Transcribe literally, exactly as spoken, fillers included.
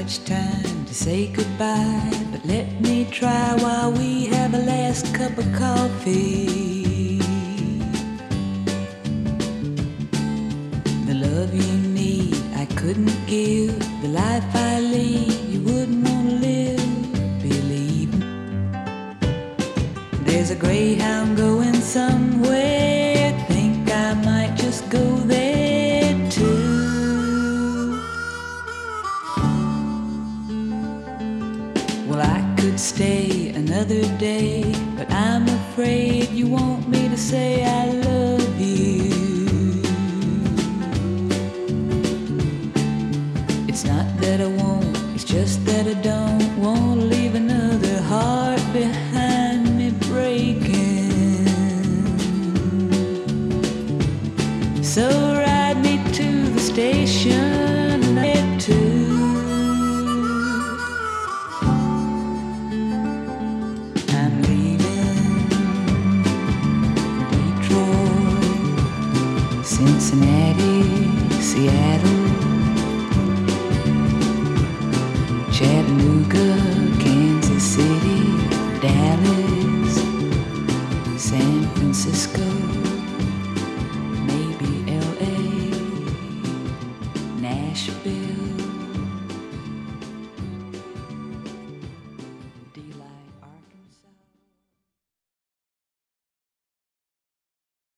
much time to say goodbye, but let me try while we have a last cup of coffee. The love you need I couldn't give, the life I lead you wouldn't want to live. Believe me, there's a greyhound going somewhere, think I might just go there too. Well, I could stay another day, but I'm afraid you want me to say I love you. It's not that I won't, it's just that I don't want to leave another heart behind me breaking. So ride me to the station and I too. I'm leaving Detroit, Cincinnati, Seattle, Chattanooga, Kansas City, Dallas, San Francisco, maybe L A, Nashville.